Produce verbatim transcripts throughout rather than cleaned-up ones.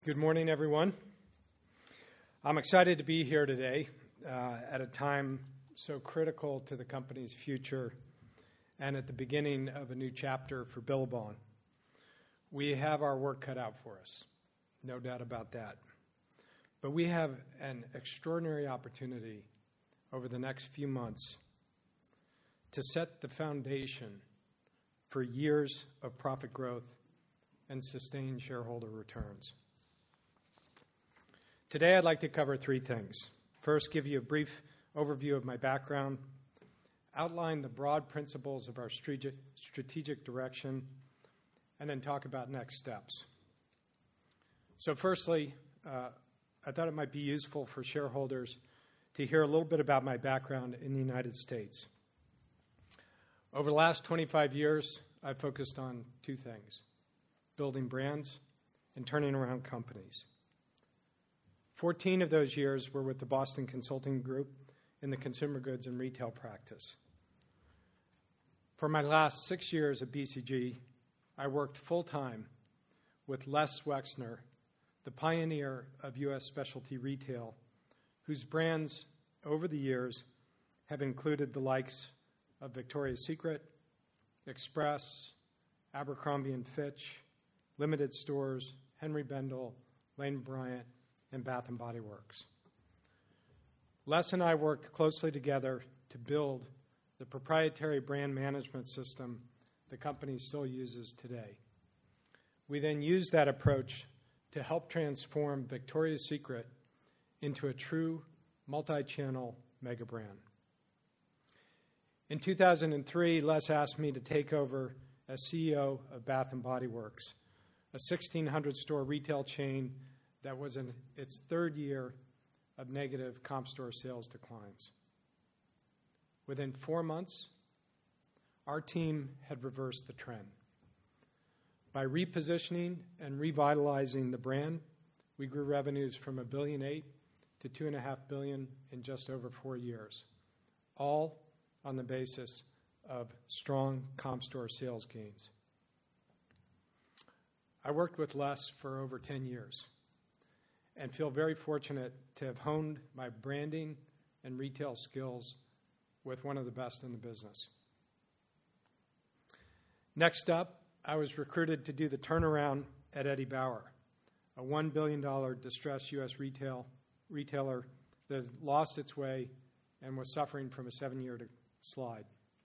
Good morning, everyone. I'm excited to be here today uh, at a time so critical to the company's future and at the beginning of a new chapter for Billabong. We have our work cut out for us, no doubt about that. But we have an extraordinary opportunity over the next few months to set the foundation for years of profit growth and sustained shareholder returns. Today, I'd like to cover three things. First, give you a brief overview of my background, outline the broad principles of our strategic direction, and then talk about next steps. So firstly, uh, I thought it might be useful for shareholders to hear a little bit about my background in the United States. Over the last twenty-five years, I've focused on two things: building brands and turning around companies. fourteen of those years were with the Boston Consulting Group in the consumer goods and retail practice. For my last six years at B C G, I worked full-time with Les Wexner, the pioneer of U S specialty retail, whose brands over the years have included the likes of Victoria's Secret, Express, Abercrombie and Fitch, Limited Stores, Henry Bendel, Lane Bryant, and Bath and Body Works. Les and I worked closely together to build the proprietary brand management system the company still uses today. We then used that approach to help transform Victoria's Secret into a true multi-channel mega brand. In two thousand three, Les asked me to take over as C E O of Bath and Body Works, a sixteen hundred store retail chain that was in its third year of negative comp store sales declines. Within four months, our team had reversed the trend. By repositioning and revitalizing the brand, we grew revenues from a billion eight to two and a half billion in just over four years, all on the basis of strong comp store sales gains. I worked with Les for over ten years. And feel very fortunate to have honed my branding and retail skills with one of the best in the business. Next up, I was recruited to do the turnaround at Eddie Bauer, a one billion dollars distressed U S retail retailer that had lost its way and was suffering from a seven-year slide.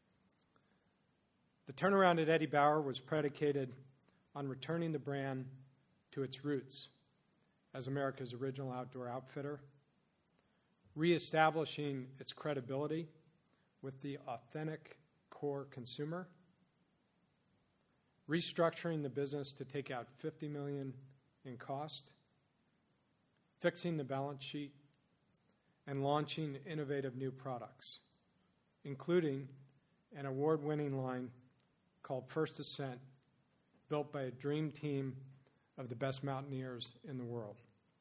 The turnaround at Eddie Bauer was predicated on returning the brand to its roots as America's original outdoor outfitter, reestablishing its credibility with the authentic core consumer, restructuring the business to take out fifty million dollars in cost, fixing the balance sheet, and launching innovative new products, including an award-winning line called First Ascent, built by a dream team of the best mountaineers in the world.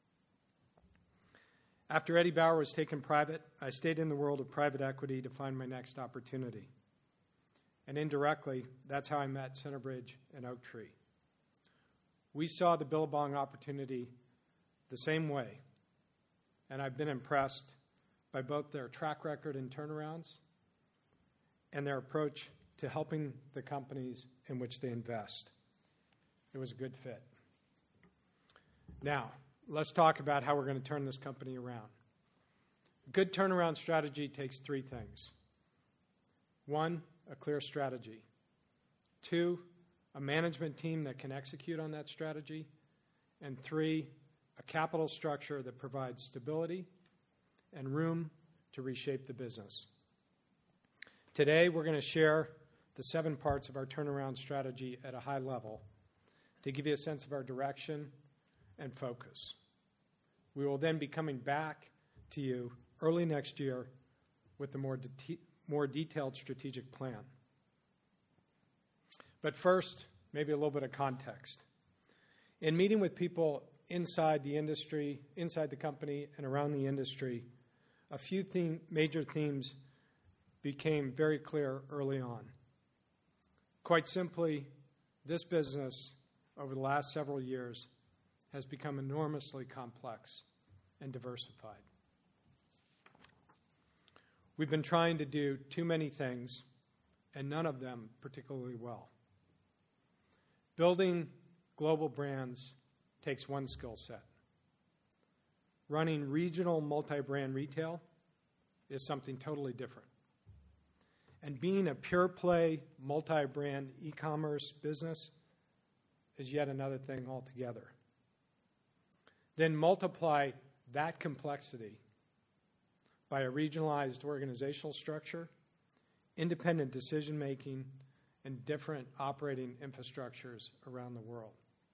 After Eddie Bauer was taken private, I stayed in the world of private equity to find my next opportunity. And indirectly, that's how I met Centerbridge and Oaktree. We saw the Billabong opportunity the same way, and I've been impressed by both their track record in turnarounds and their approach to helping the companies in which they invest. It was a good fit. Now, let's talk about how we're going to turn this company around. A good turnaround strategy takes three things. One, a clear strategy. Two, a management team that can execute on that strategy. And three, a capital structure that provides stability and room to reshape the business. Today, we're going to share the seven parts of our turnaround strategy at a high level to give you a sense of our direction and focus. We will then be coming back to you early next year with a more, de- more detailed strategic plan. But first, maybe a little bit of context. In meeting with people inside the industry, inside the company, and around the industry, a few theme, major themes became very clear early on. Quite simply, this business, over the last several years, has become enormously complex and diversified. We've been trying to do too many things, and none of them particularly well. Building global brands takes one skill set. Running regional multi-brand retail is something totally different. And being a pure-play, multi-brand e-commerce business is yet another thing altogether. Then multiply that complexity by a regionalized organizational structure, independent decision-making, and different operating infrastructures around the world.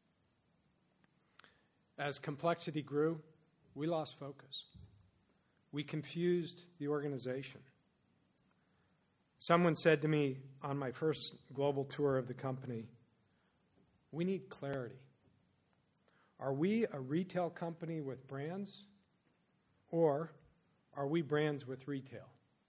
As complexity grew, we lost focus. We confused the organization. Someone said to me on my first global tour of the company, "We need clarity. Are we a retail company with brands, or are we brands with retail?"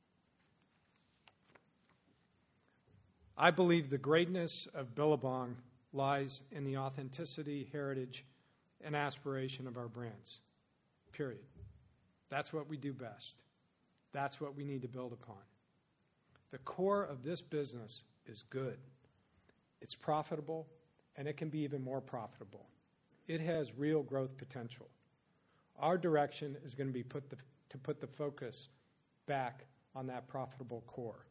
I believe the greatness of Billabong lies in the authenticity, heritage, and aspiration of our brands, period. That's what we do best. That's what we need to build upon. The core of this business is good. It's profitable, and it can be even more profitable. It has real growth potential. Our direction is going to be put the, to put the focus back on that profitable core.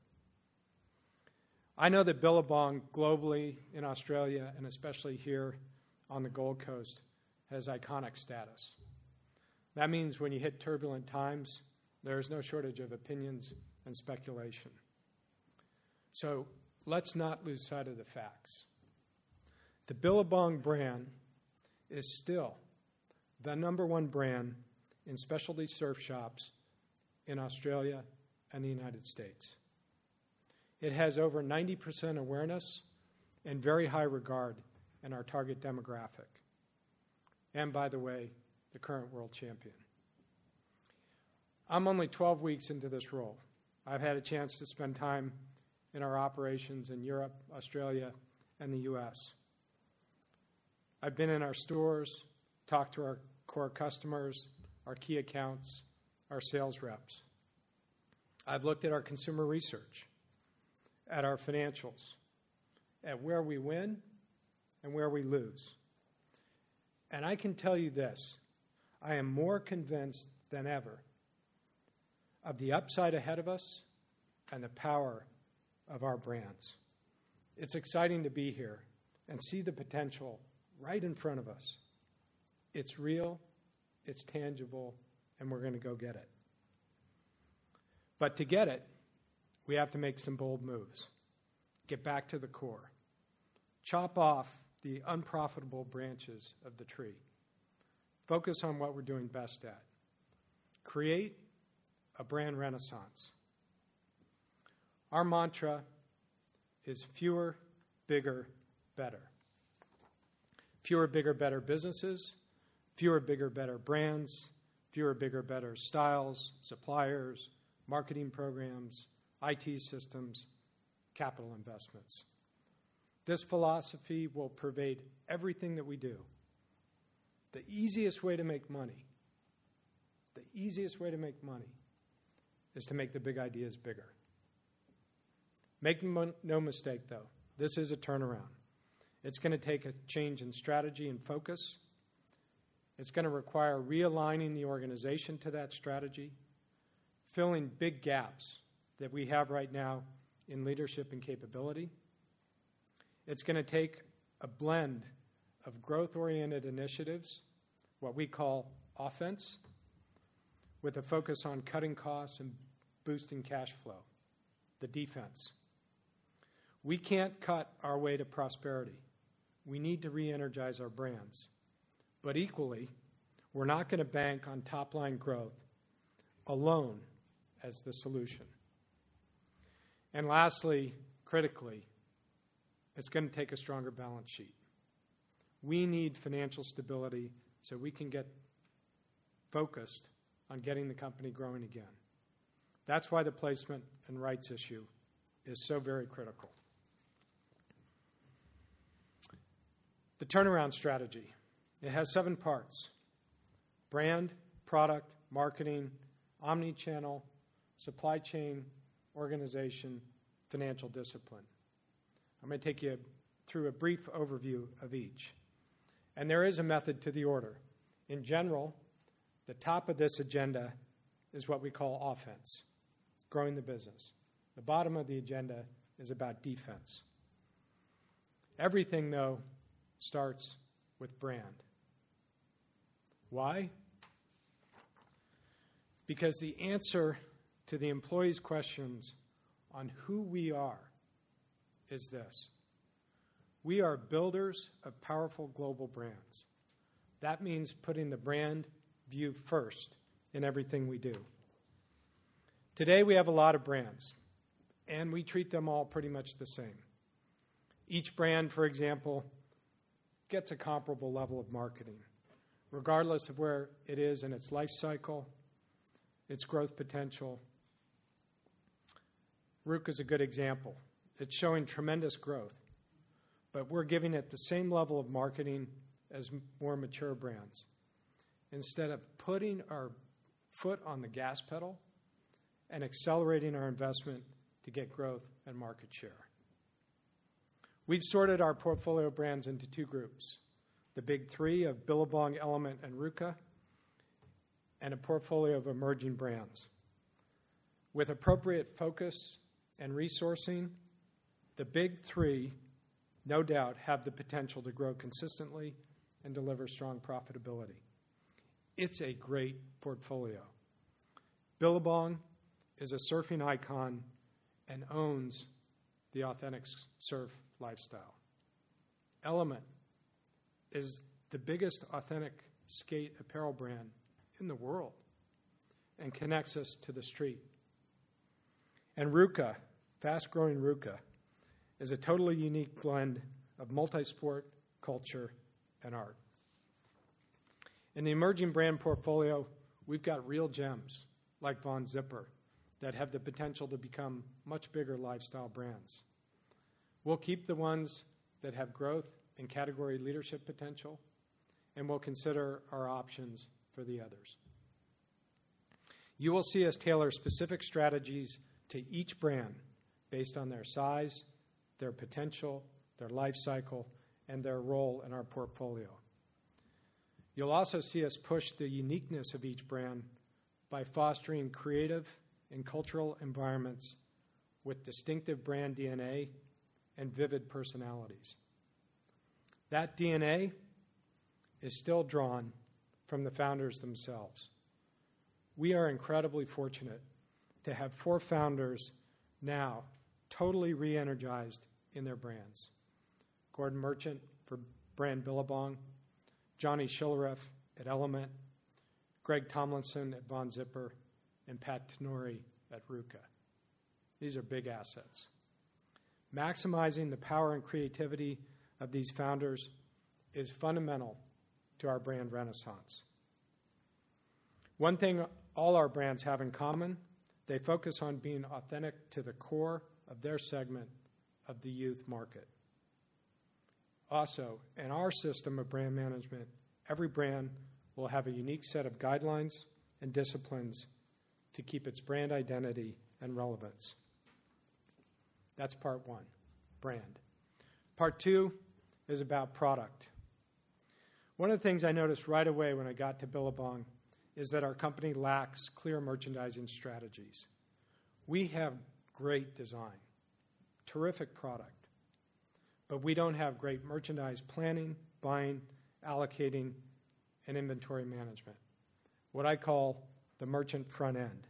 I know that Billabong globally in Australia, and especially here on the Gold Coast, has iconic status. That means when you hit turbulent times, there is no shortage of opinions and speculation. So let's not lose sight of the facts. The Billabong brand is still the number one brand in specialty surf shops in Australia and the United States. It has over ninety percent awareness and very high regard in our target demographic. And by the way, the current world champion. I'm only twelve weeks into this role. I've had a chance to spend time in our operations in Europe, Australia, and the U S. I've been in our stores, talked to our core customers, our key accounts, our sales reps. I've looked at our consumer research, at our financials, at where we win and where we lose. And I can tell you this, I am more convinced than ever of the upside ahead of us and the power of our brands. It's exciting to be here and see the potential right in front of us. It's real, it's tangible, and we're going to go get it. But to get it, we have to make some bold moves. Get back to the core. Chop off the unprofitable branches of the tree. Focus on what we're doing best at. Create a brand renaissance. Our mantra is fewer, bigger, better. Fewer, bigger, better businesses, fewer, bigger, better brands, fewer, bigger, better styles, suppliers, marketing programs, I T systems, capital investments. This philosophy will pervade everything that we do. The easiest way to make money, the easiest way to make money is to make the big ideas bigger. Make no mistake, though, this is a turnaround. It's going to take a change in strategy and focus. It's going to require realigning the organization to that strategy, filling big gaps that we have right now in leadership and capability. It's going to take a blend of growth-oriented initiatives, what we call offense, with a focus on cutting costs and boosting cash flow, the defense. We can't cut our way to prosperity. We need to re-energize our brands. But equally, we're not going to bank on top-line growth alone as the solution. And lastly, critically, it's going to take a stronger balance sheet. We need financial stability so we can get focused on getting the company growing again. That's why the placement and rights issue is so very critical. The turnaround strategy. It has seven parts: brand, product, marketing, omni-channel, supply chain, organization, financial discipline. I'm going to take you through a brief overview of each. And there is a method to the order. In general, the top of this agenda is what we call offense, growing the business. The bottom of the agenda is about defense. Everything, though, starts with brand. Why? Because the answer to the employees' questions on who we are is this: we are builders of powerful global brands. That means putting the brand view first in everything we do. Today we have a lot of brands, and we treat them all pretty much the same. Each brand, for example, gets a comparable level of marketing, regardless of where it is in its life cycle, its growth potential. Ruka is a good example. It's showing tremendous growth, but we're giving it the same level of marketing as more mature brands. Instead of putting our foot on the gas pedal and accelerating our investment to get growth and market share. We've sorted our portfolio brands into two groups: the big three of Billabong, Element, and Ruka, and a portfolio of emerging brands. With appropriate focus and resourcing, the big three, no doubt, have the potential to grow consistently and deliver strong profitability. It's a great portfolio. Billabong is a surfing icon and owns the authentic surf lifestyle. Element is the biggest authentic skate apparel brand in the world and connects us to the street. And Ruka, fast-growing Ruka, is a totally unique blend of multi-sport, culture, and art. In the emerging brand portfolio, we've got real gems like Von Zipper that have the potential to become much bigger lifestyle brands. We'll keep the ones that have growth and category leadership potential, and we'll consider our options for the others. You will see us tailor specific strategies to each brand based on their size, their potential, their life cycle, and their role in our portfolio. You'll also see us push the uniqueness of each brand by fostering creative and cultural environments with distinctive brand D N A and vivid personalities. That D N A is still drawn from the founders themselves. We are incredibly fortunate to have four founders now totally re-energized in their brands. Gordon Merchant for brand Billabong, Johnny Shillareff at Element, Greg Tomlinson at Von Zipper, and Pat Tenori at Ruka. These are big assets. Maximizing the power and creativity of these founders is fundamental to our brand renaissance. One thing all our brands have in common: they focus on being authentic to the core of their segment of the youth market. Also, in our system of brand management, every brand will have a unique set of guidelines and disciplines to keep its brand identity and relevance. That's part one, brand. Part two is about product. One of the things I noticed right away when I got to Billabong is that our company lacks clear merchandising strategies. We have great design, terrific product, but we don't have great merchandise planning, buying, allocating, and inventory management, what I call the merchant front end.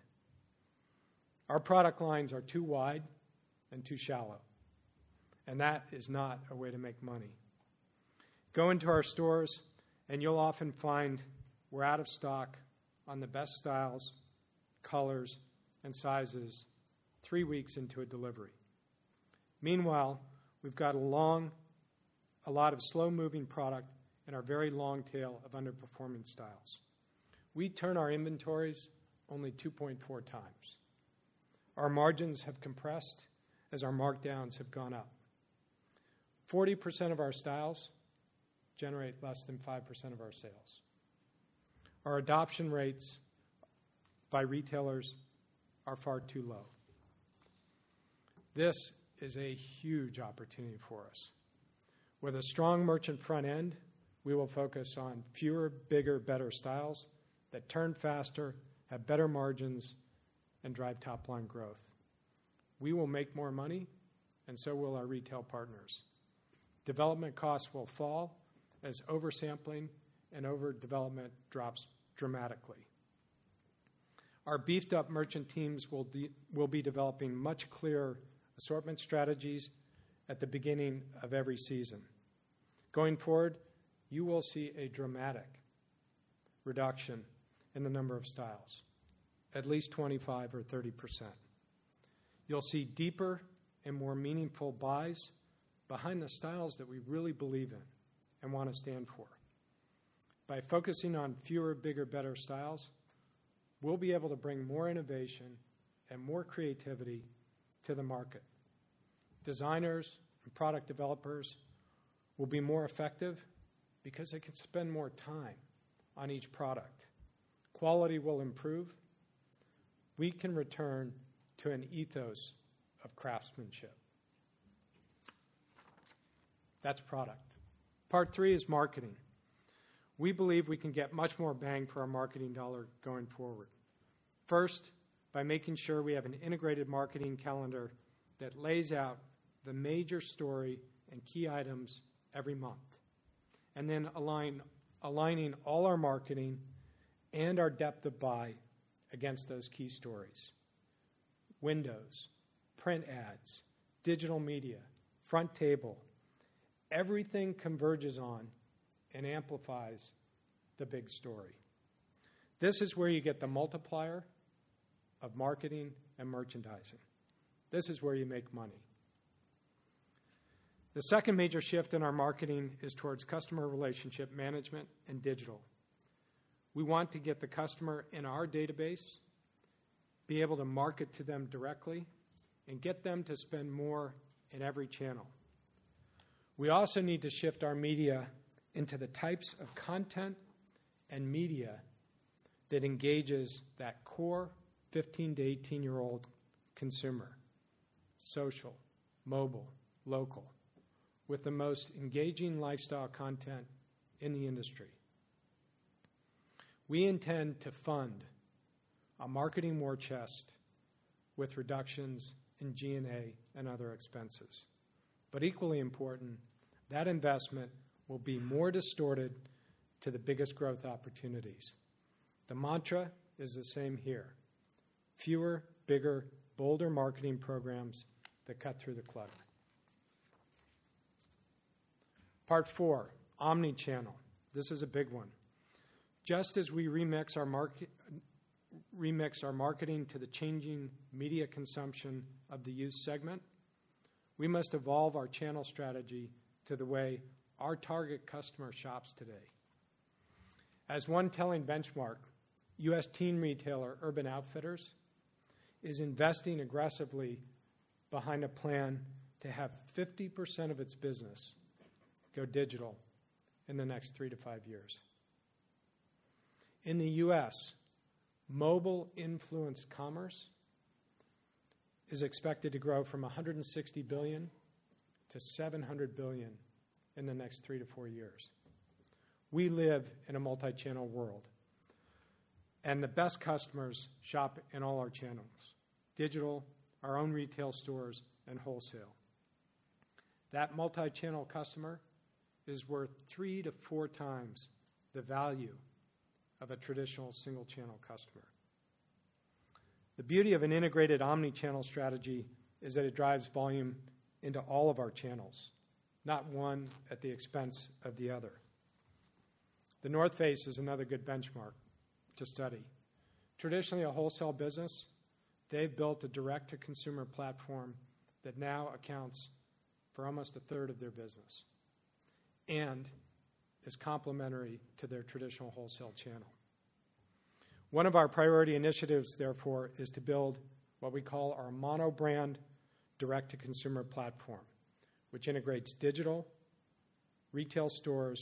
Our product lines are too wide and too shallow, and that is not a way to make money. Go into our stores, and you'll often find we're out of stock on the best styles, colors, and sizes three weeks into a delivery. Meanwhile, we've got a long, a lot of slow-moving product and our very long tail of underperforming styles. We turn our inventories only two point four times. Our margins have compressed as our markdowns have gone up. forty percent of our styles generate less than five percent of our sales. Our adoption rates by retailers are far too low. This is a huge opportunity for us. With a strong merchant front end, we will focus on fewer, bigger, better styles that turn faster, have better margins, and drive top-line growth. We will make more money, and so will our retail partners. Development costs will fall as oversampling and overdevelopment drops dramatically. Our beefed-up merchant teams will, de- will be developing much clearer assortment strategies at the beginning of every season. Going forward, you will see a dramatic reduction in the number of styles, at least twenty-five or thirty percent. You'll see deeper and more meaningful buys behind the styles that we really believe in and want to stand for. By focusing on fewer, bigger, better styles, we'll be able to bring more innovation and more creativity to the market. Designers and product developers will be more effective because they can spend more time on each product. Quality will improve. We can return to an ethos of craftsmanship. That's product. Part three is marketing. We believe we can get much more bang for our marketing dollar going forward. First, by making sure we have an integrated marketing calendar that lays out the major story and key items every month, and then align, aligning all our marketing and our depth of buy against those key stories. Windows, print ads, digital media, front table, everything converges on and amplifies the big story. This is where you get the multiplier of marketing and merchandising. This is where you make money. The second major shift in our marketing is towards customer relationship management and digital. We want to get the customer in our database, be able to market to them directly, and get them to spend more in every channel. We also need to shift our media into the types of content and media that engages that core fifteen to eighteen-year-old consumer, social, mobile, local, with the most engaging lifestyle content in the industry. We intend to fund a marketing war chest with reductions in G and A and other expenses. But equally important, that investment will be more distorted to the biggest growth opportunities. The mantra is the same here. Fewer, bigger, bolder marketing programs that cut through the clutter. Part four, omni-channel. This is a big one. Just as we remix our, market, remix our marketing to the changing media consumption of the youth segment, we must evolve our channel strategy to the way our target customer shops today. As one telling benchmark, U S teen retailer Urban Outfitters is investing aggressively behind a plan to have fifty percent of its business go digital in the next three to five years. In the U S, mobile-influenced commerce is expected to grow from one hundred sixty billion dollars to seven hundred billion dollars in the next three to four years. We live in a multi-channel world, and the best customers shop in all our channels: digital, our own retail stores, and wholesale. That multi-channel customer is worth three to four times the value of a traditional single-channel customer. The beauty of an integrated omni-channel strategy is that it drives volume into all of our channels, not one at the expense of the other. The North Face is another good benchmark to study. Traditionally a wholesale business, they've built a direct-to-consumer platform that now accounts for almost a third of their business and is complementary to their traditional wholesale channel. One of our priority initiatives, therefore, is to build what we call our mono-brand direct-to-consumer platform, which integrates digital, retail stores,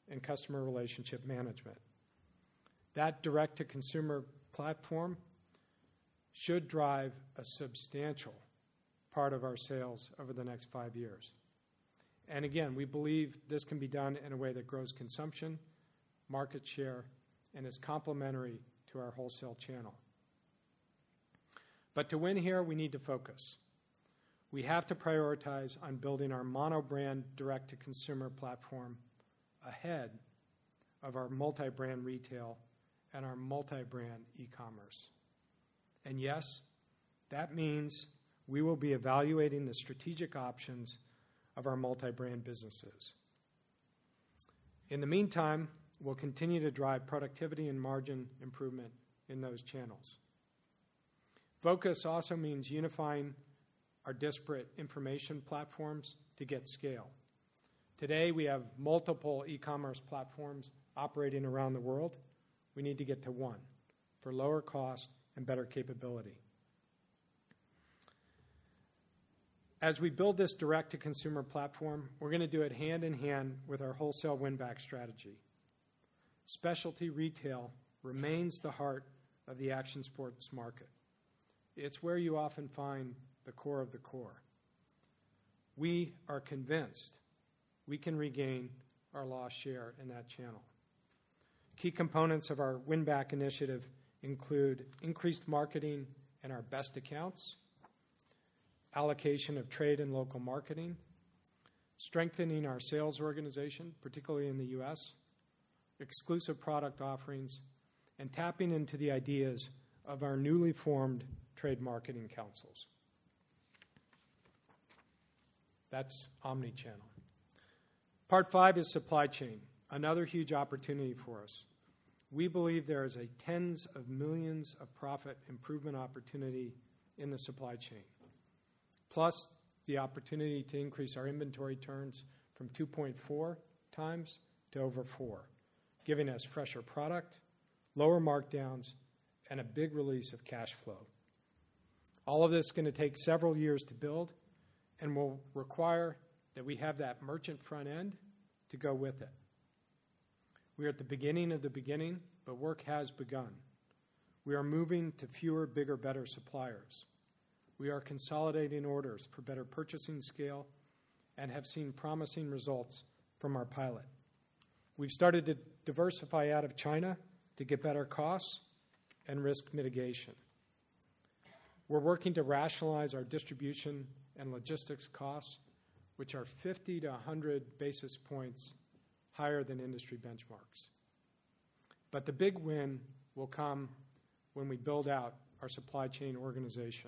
and customer relationship management. That direct-to-consumer platform should drive a substantial part of our sales over the next five years. And again, we believe this can be done in a way that grows consumption, market share, and is complementary to our wholesale channel. But to win here, we need to focus. We have to prioritize on building our mono-brand direct-to-consumer platform ahead of our multi-brand retail and our multi-brand e-commerce. And yes, that means we will be evaluating the strategic options of our multi-brand businesses. In the meantime, we'll continue to drive productivity and margin improvement in those channels. Focus also means unifying our disparate information platforms to get scale. Today, we have multiple e-commerce platforms operating around the world. We need to get to one for lower cost and better capability. As we build this direct-to-consumer platform, we're going to do it hand in hand with our wholesale win-back strategy. Specialty retail remains the heart of the action sports market. It's where you often find the core of the core. We are convinced we can regain our lost share in that channel. Key components of our win-back initiative include increased marketing in our best accounts, allocation of trade and local marketing, strengthening our sales organization, particularly in the U S, exclusive product offerings, and tapping into the ideas of our newly formed trade marketing councils. That's omni-channel. Part five is supply chain, another huge opportunity for us. We believe there is a tens of millions of profit improvement opportunity in the supply chain, plus the opportunity to increase our inventory turns from two point four times to over four, giving us fresher product, lower markdowns, and a big release of cash flow. All of this is going to take several years to build and will require that we have that merchant front end to go with it. We are at the beginning of the beginning, but work has begun. We are moving to fewer, bigger, better suppliers. We are consolidating orders for better purchasing scale and have seen promising results from our pilot. We've started to diversify out of China to get better costs and risk mitigation. We're working to rationalize our distribution and logistics costs, which are fifty to one hundred basis points higher than industry benchmarks. But the big win will come when we build out our supply chain organization.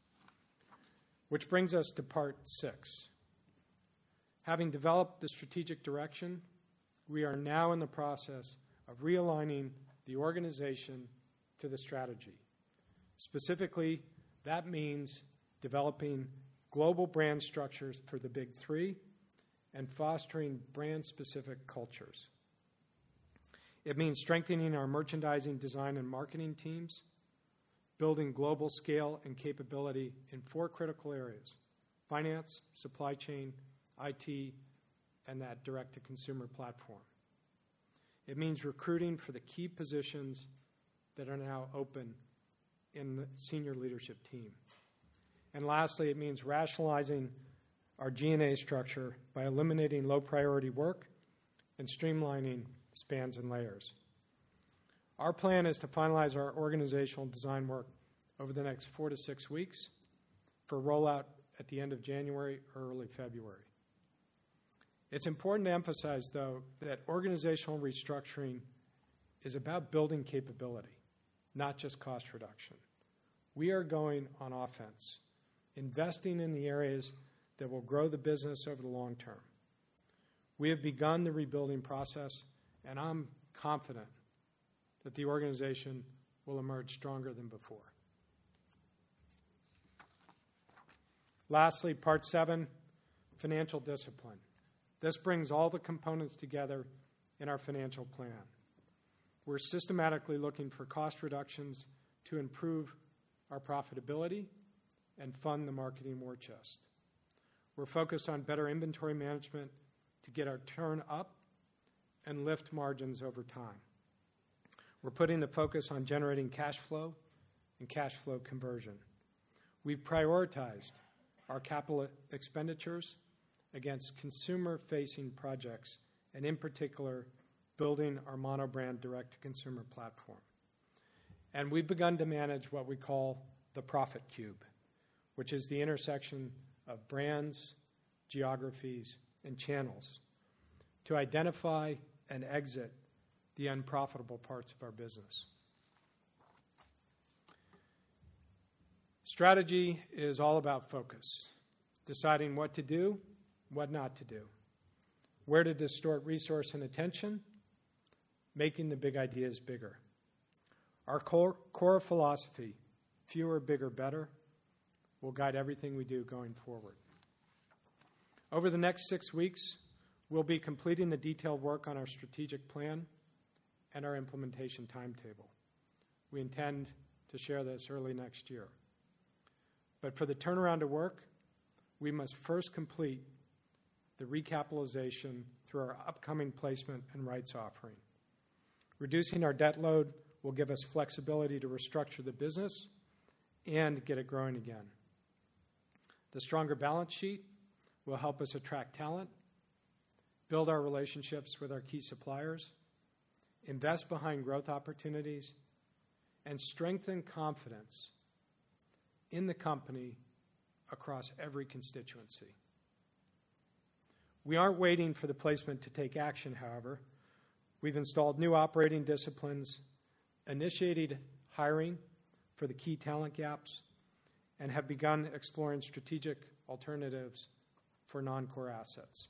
Which brings us to part six. Having developed the strategic direction, we are now in the process of realigning the organization to the strategy. Specifically, that means developing global brand structures for the big three and fostering brand-specific cultures. It means strengthening our merchandising, design, and marketing teams, building global scale and capability in four critical areas: finance, supply chain, I T, and that direct-to-consumer platform. It means recruiting for the key positions that are now open in the senior leadership team. And lastly, it means rationalizing our G and A structure by eliminating low-priority work and streamlining spans and layers. Our plan is to finalize our organizational design work over the next four to six weeks for rollout at the end of January or early February. It's important to emphasize, though, that organizational restructuring is about building capability, not just cost reduction. We are going on offense, investing in the areas that will grow the business over the long term. We have begun the rebuilding process, and I'm confident that the organization will emerge stronger than before. Lastly, part seven, financial discipline. This brings all the components together in our financial plan. We're systematically looking for cost reductions to improve our profitability and fund the marketing war chest. We're focused on better inventory management to get our turn up and lift margins over time. We're putting the focus on generating cash flow and cash flow conversion. We've prioritized our capital expenditures against consumer-facing projects, and in particular, building our monobrand direct-to-consumer platform. And we've begun to manage what we call the profit cube, which is the intersection of brands, geographies, and channels, to identify and exit the unprofitable parts of our business. Strategy is all about focus, deciding what to do, what not to do, where to distort resource and attention, making the big ideas bigger. Our core, core philosophy, fewer, bigger, better, will guide everything we do going forward. Over the next six weeks, we'll be completing the detailed work on our strategic plan and our implementation timetable. We intend to share this early next year. But for the turnaround to work, we must first complete the recapitalization through our upcoming placement and rights offering. Reducing our debt load will give us flexibility to restructure the business and get it growing again. The stronger balance sheet will help us attract talent, build our relationships with our key suppliers, invest behind growth opportunities, and strengthen confidence in the company across every constituency. We aren't waiting for the placement to take action, however. We've installed new operating disciplines, initiated hiring for the key talent gaps, and have begun exploring strategic alternatives for non-core assets.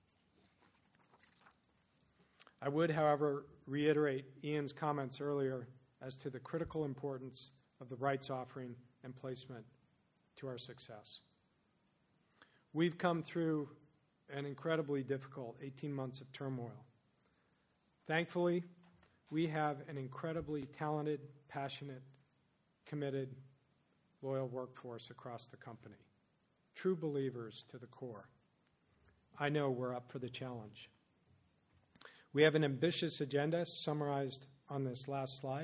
I would, however, reiterate Ian's comments earlier as to the critical importance of the rights offering and placement to our success. We've come through an incredibly difficult eighteen months of turmoil. Thankfully, we have an incredibly talented, passionate, committed, loyal workforce across the company. True believers to the core. I know we're up for the challenge. We have an ambitious agenda summarized on this last slide,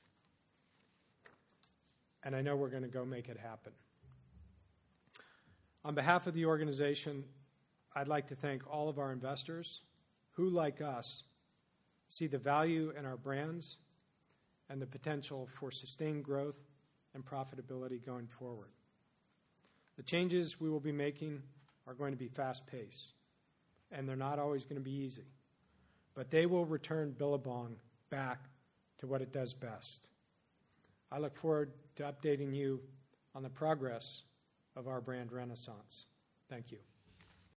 and I know we're going to go make it happen. On behalf of the organization, I'd like to thank all of our investors who, like us, see the value in our brands and the potential for sustained growth and profitability going forward. The changes we will be making are going to be fast-paced, and they're not always going to be easy, but they will return Billabong back to what it does best. I look forward to updating you on the progress of our brand renaissance. Thank you.